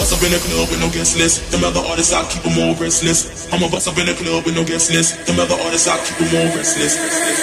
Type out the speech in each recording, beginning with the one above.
bust up in the club with no guest list. Them other artists, I keep them all restless. I'ma bust up in the club with no guest list. Them other artists, I keep them all restless.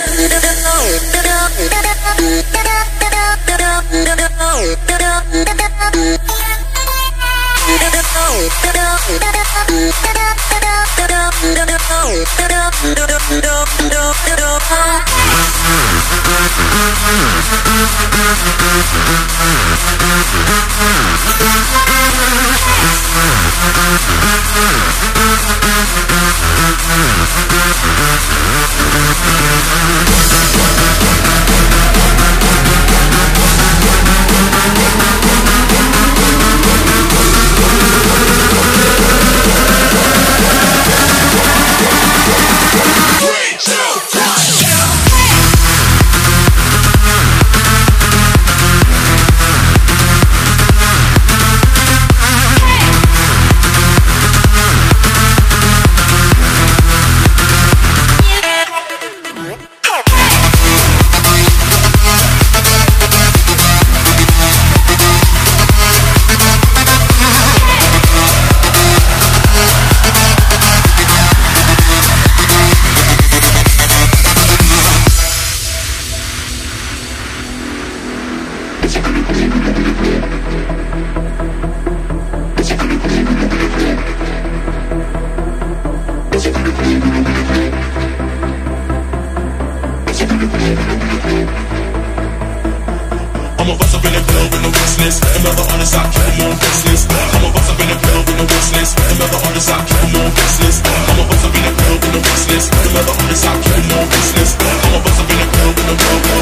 I'ma bust up in the club with no guest list. Them other artists, I keep them on guest list. I'ma bust up in the club with no guest list. Them other artists, I keep them on guest list. I'ma bust up in the club with no guest list. Them other artists, I keep them on guest list. I'ma bust up in the club with no guest list.